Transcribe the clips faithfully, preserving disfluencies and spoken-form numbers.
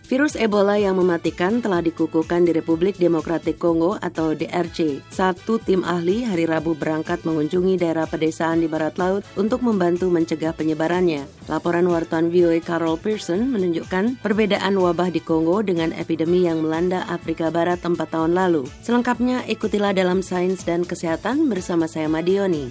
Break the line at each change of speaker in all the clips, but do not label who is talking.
Virus Ebola yang mematikan telah dikukuhkan di Republik Demokratik Kongo atau D R C. Satu tim ahli hari Rabu berangkat mengunjungi daerah pedesaan di barat laut untuk membantu mencegah penyebarannya. Laporan wartawan V O A Carol Pearson menunjukkan perbedaan wabah di Kongo dengan epidemi yang melanda Afrika Barat empat tahun lalu. Selengkapnya ikutilah dalam Sains dan Kesehatan bersama saya Madioni.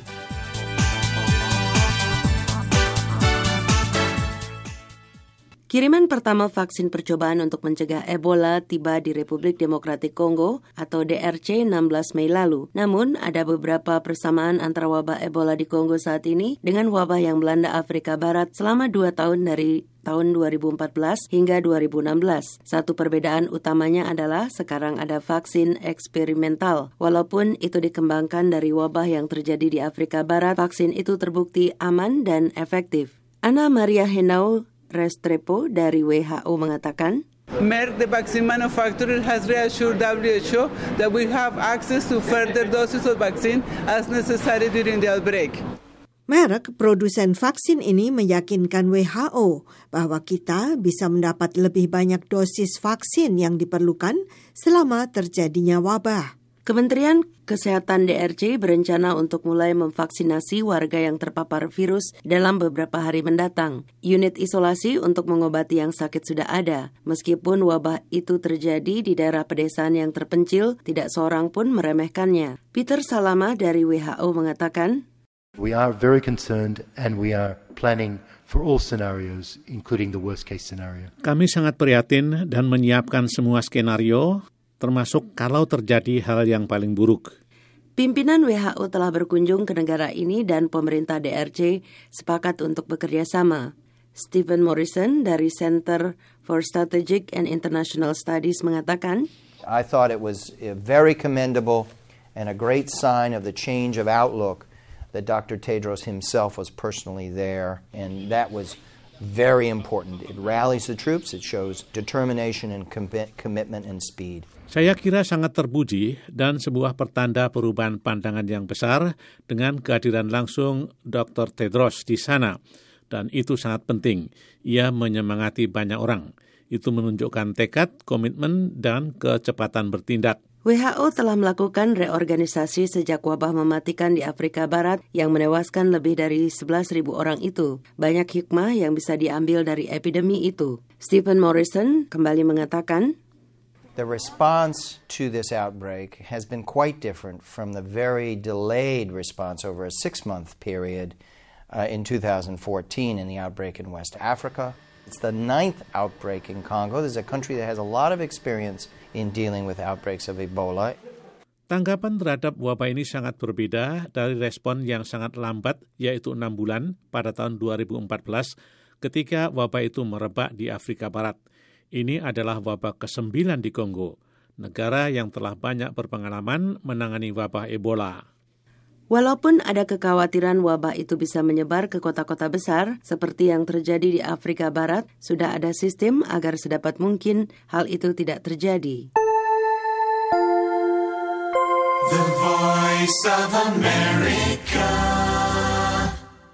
Kiriman pertama vaksin percobaan untuk mencegah Ebola tiba di Republik Demokratik Kongo atau D R C enam belas Mei lalu. Namun, ada beberapa persamaan antara wabah Ebola di Kongo saat ini dengan wabah yang melanda Afrika Barat selama dua tahun dari tahun dua ribu empat belas hingga dua ribu enam belas. Satu perbedaan utamanya adalah sekarang ada vaksin eksperimental. Walaupun itu dikembangkan dari wabah yang terjadi di Afrika Barat, vaksin itu terbukti aman dan efektif. Ana Maria Henao Restrepo dari W H O mengatakan,
Merck, the vaccine manufacturer, has reassured W H O that we have access to further doses of vaccine as necessary during the outbreak.
Merck, produsen vaksin ini meyakinkan W H O bahwa kita bisa mendapat lebih banyak dosis vaksin yang diperlukan selama terjadinya wabah.
Kementerian Kesehatan D R C berencana untuk mulai memvaksinasi warga yang terpapar virus dalam beberapa hari mendatang. Unit isolasi untuk mengobati yang sakit sudah ada. Meskipun wabah itu terjadi di daerah pedesaan yang terpencil, tidak seorang pun meremehkannya. Peter Salama dari W H O mengatakan,
We are very concerned and we are planning for all scenarios, including the worst case scenario.
Kami sangat prihatin dan menyiapkan semua skenario, termasuk kalau terjadi hal yang paling buruk.
Pimpinan W H O telah berkunjung ke negara ini dan pemerintah D R C sepakat untuk bekerja sama. Stephen Morrison dari Center for Strategic and International Studies mengatakan,
I thought it was very commendable and a great sign of the change of outlook that Doctor Tedros himself was personally there, and that was very important. It rallies the troops, it shows determination and commitment and speed.
Saya kira sangat terpuji dan sebuah pertanda perubahan pandangan yang besar dengan kehadiran langsung Doktor Tedros di sana. Dan itu sangat penting. Ia menyemangati banyak orang. Itu menunjukkan tekad, komitmen, dan kecepatan bertindak.
W H O telah melakukan reorganisasi sejak wabah mematikan di Afrika Barat yang menewaskan lebih dari sebelas ribu orang itu. Banyak hikmah yang bisa diambil dari epidemi itu. Stephen Morrison kembali mengatakan,
The response to this outbreak has been quite different from the very delayed response over a six-month period uh, in two thousand fourteen in the outbreak in West Africa. It's the ninth outbreak in Congo. This is a country that has a lot of experience in dealing with outbreaks of Ebola.
Tanggapan terhadap wabah ini sangat berbeda dari respon yang sangat lambat, yaitu enam bulan pada tahun dua ribu empat belas ketika wabah itu merebak di Afrika Barat. Ini adalah wabah kesembilan di Kongo, negara yang telah banyak berpengalaman menangani wabah Ebola.
Walaupun ada kekhawatiran wabah itu bisa menyebar ke kota-kota besar, seperti yang terjadi di Afrika Barat, sudah ada sistem agar sedapat mungkin hal itu tidak terjadi.
The Voice of America.